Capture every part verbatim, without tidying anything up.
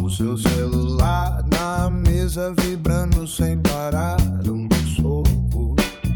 O seu celular na mesa vibrando sem parar, um soco.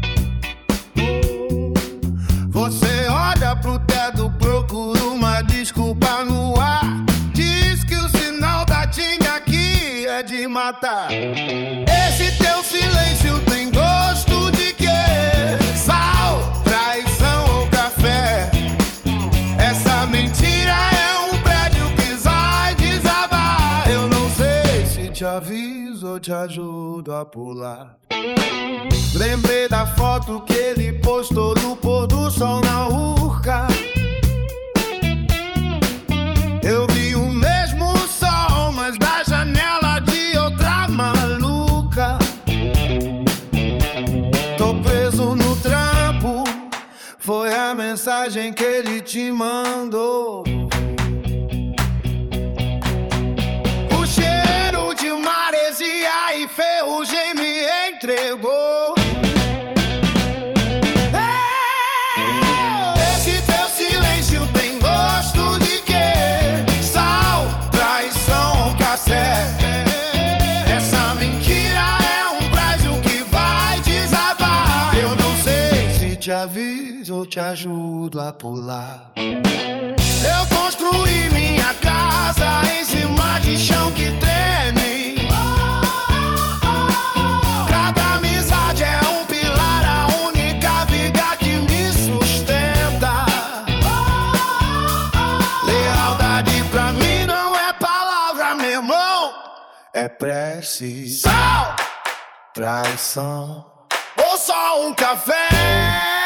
Você olha pro teto, procura uma desculpa no ar. Diz que o sinal da tinha aqui é de matar. Esse teu silêncio tem gosto de quê? Sal, traição ou café? Essa mentira é um prédio que vai desabar. Eu não sei se te aviso ou te ajudo a pular. Lembrei da foto que ele postou do pôr do sol na Urca. Eu vi o mesmo sol, mas da janela de outra maluca. Tô preso no trampo, foi a mensagem que ele te mandou. O cheiro de maresia e ferrugem me entregou. Esse teu silêncio tem gosto de quê? Sal, traição ou café? Essa mentira é um prédio que vai desabar. Eu não sei se te aviso ou te ajudo a pular. Eu construí minha casa em cima de chão que treme. Cada amizade é um pilar, a única viga que me sustenta. Lealdade pra mim não é palavra, meu irmão, é prece. Sal, traição ou só um café?